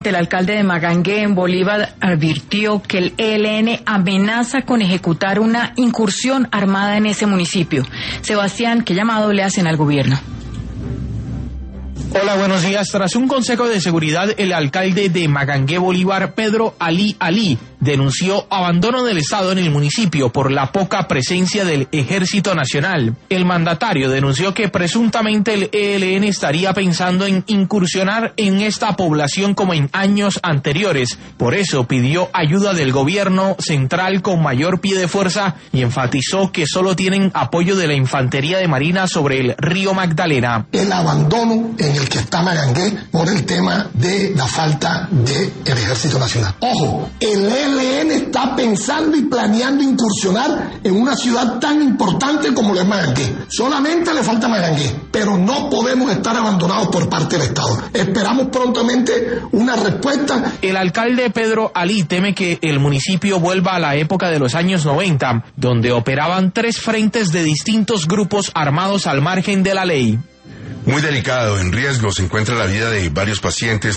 El alcalde de Magangué, en Bolívar, advirtió que el ELN amenaza con ejecutar una incursión armada en ese municipio. Sebastián, ¿qué llamado le hacen al gobierno? Hola, buenos días. Tras un consejo de seguridad, el alcalde de Magangué, Bolívar, Pedro Ali, denunció abandono del Estado en el municipio por la poca presencia del Ejército Nacional. El mandatario denunció que presuntamente el ELN estaría pensando en incursionar en esta población como en años anteriores. Por eso pidió ayuda del gobierno central con mayor pie de fuerza y enfatizó que solo tienen apoyo de la Infantería de Marina sobre el río Magdalena. El abandono en el que está Magangué por el tema de la falta del Ejército Nacional. Ojo, el ELN está pensando y planeando incursionar en una ciudad tan importante como lo es Magangué. Solamente le falta Magangué, pero no podemos estar abandonados por parte del Estado. Esperamos prontamente una respuesta. El alcalde Pedro Ali teme que el municipio vuelva a la época de los años 90, donde operaban 3 frentes de distintos grupos armados al margen de la ley. Muy delicado, en riesgo se encuentra la vida de varios pacientes